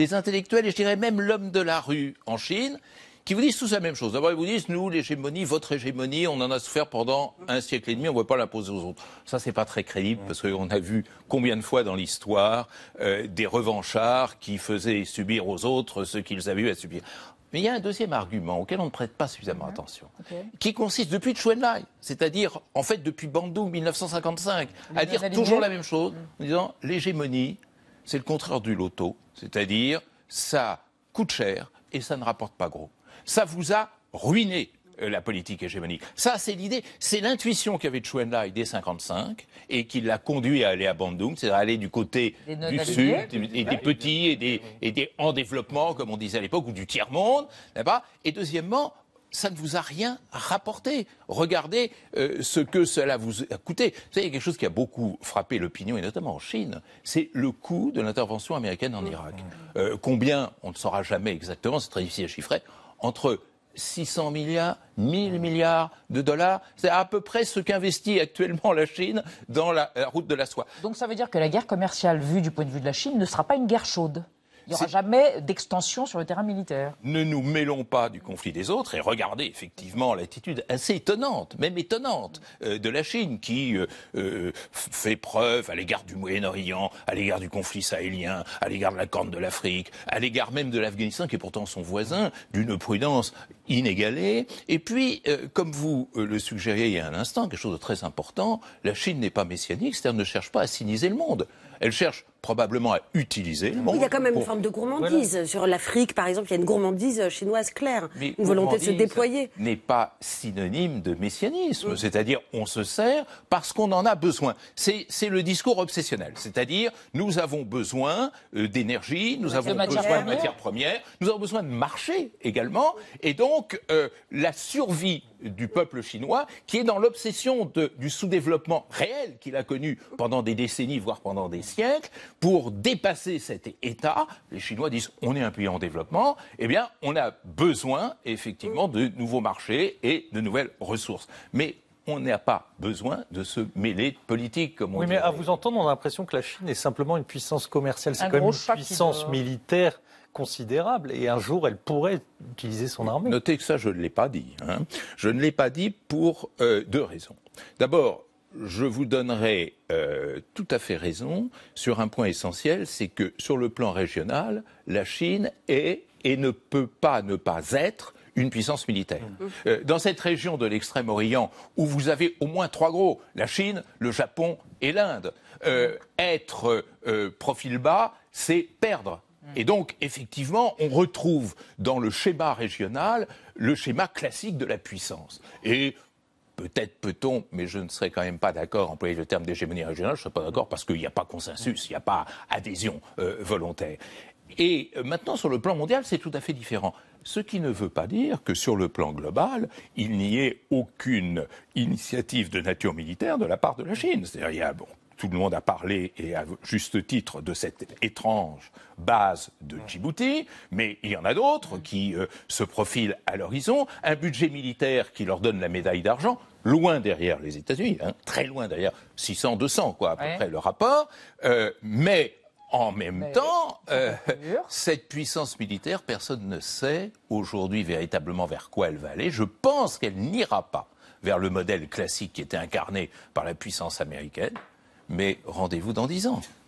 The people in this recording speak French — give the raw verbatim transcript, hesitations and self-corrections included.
les intellectuels, et je dirais même l'homme de la rue en Chine, qui vous disent tous la même chose. D'abord, ils vous disent, nous, l'hégémonie, votre hégémonie, on en a souffert pendant un siècle et demi, on ne veut pas l'imposer aux autres. Ça, c'est pas très crédible, parce qu'on a vu combien de fois dans l'histoire euh, des revanchards qui faisaient subir aux autres ce qu'ils avaient eu à subir. Mais il y a un deuxième argument auquel on ne prête pas suffisamment mmh. attention, okay. qui consiste depuis Chou Enlai, c'est-à-dire, en fait, depuis Bandung mille neuf cent cinquante-cinq, à dire toujours la même chose, mmh. en disant, l'hégémonie, c'est le contraire du loto, c'est-à-dire, ça coûte cher et ça ne rapporte pas gros. Ça vous a ruiné, euh, la politique hégémonique. Ça, c'est l'idée, c'est l'intuition qu'avait Chou Enlai dès cinquante-cinq et qui l'a conduit à aller à Bandung, c'est-à-dire aller du côté du sud, et des petits et des, et des en développement, comme on disait à l'époque, ou du tiers-monde, là-bas. Et deuxièmement, ça ne vous a rien rapporté. Regardez euh, ce que cela vous a coûté. Vous savez, il y a quelque chose qui a beaucoup frappé l'opinion, et notamment en Chine, c'est le coût de l'intervention américaine en Irak. Euh, combien, on ne saura jamais exactement, c'est très difficile à chiffrer, entre six cents milliards, mille milliards de dollars, c'est à peu près ce qu'investit actuellement la Chine dans la, la route de la soie. Donc ça veut dire que la guerre commerciale, vue du point de vue de la Chine, ne sera pas une guerre chaude ? Il n'y aura jamais d'extension sur le terrain militaire. Ne nous mêlons pas du conflit des autres et regardez effectivement l'attitude assez étonnante, même étonnante, euh, de la Chine qui euh, euh, fait preuve à l'égard du Moyen-Orient, à l'égard du conflit sahélien, à l'égard de la Corne de l'Afrique, à l'égard même de l'Afghanistan qui est pourtant son voisin, d'une prudence inégalée. Et puis, euh, comme vous euh, le suggériez il y a un instant, quelque chose de très important, la Chine n'est pas messianique, c'est-à-dire ne cherche pas à cyniser le monde. Elle cherche probablement à utiliser le monde. Il y a quand même pour... une forme de gourmandise. Voilà. Sur l'Afrique, par exemple, il y a une gourmandise chinoise claire, mais une volonté de se déployer. N'est pas synonyme de messianisme, mmh. c'est-à-dire on se sert parce qu'on en a besoin. C'est, c'est le discours obsessionnel, c'est-à-dire nous avons besoin euh, d'énergie, nous avons besoin de matières premières, nous avons besoin de marché également, et donc euh, la survie du peuple chinois, qui est dans l'obsession de, du sous-développement réel qu'il a connu pendant des décennies, voire pendant des siècles, pour dépasser cet état, les Chinois disent on est un pays en développement, eh bien on a besoin effectivement de nouveaux marchés et de nouvelles ressources. Mais on n'a pas besoin de se mêler de politique, comme on oui, dit. Oui, mais à vous entendre, on a l'impression que la Chine est simplement une puissance commerciale. C'est un quand même une puissance de... militaire considérable, et un jour, elle pourrait utiliser son armée. Notez que ça, je ne l'ai pas dit. Hein. Je ne l'ai pas dit pour euh, deux raisons. D'abord, je vous donnerai euh, tout à fait raison sur un point essentiel, c'est que sur le plan régional, la Chine est et ne peut pas ne pas être une puissance militaire. Mmh. Euh, dans cette région de l'Extrême-Orient, où vous avez au moins trois gros, la Chine, le Japon et l'Inde, euh, être euh, profil bas, c'est perdre. Et donc, effectivement, on retrouve dans le schéma régional le schéma classique de la puissance. Et peut-être peut-on, mais je ne serais quand même pas d'accord à employer le terme d'hégémonie régionale, je ne serais pas d'accord parce qu'il n'y a pas consensus, il n'y a pas adhésion euh, volontaire. Et euh, maintenant, sur le plan mondial, c'est tout à fait différent. Ce qui ne veut pas dire que sur le plan global, il n'y ait aucune initiative de nature militaire de la part de la Chine. C'est-à-dire, il y a, bon, tout le monde a parlé, et à juste titre, de cette étrange base de Djibouti, mais il y en a d'autres qui euh, se profilent à l'horizon. Un budget militaire qui leur donne la médaille d'argent, loin derrière les États-Unis, hein, très loin derrière, six cents, deux cents, quoi, à peu ouais. près le rapport. Euh, mais en même mais temps, euh, cette puissance militaire, personne ne sait aujourd'hui véritablement vers quoi elle va aller. Je pense qu'elle n'ira pas vers le modèle classique qui était incarné par la puissance américaine. Mais rendez-vous dans dix ans.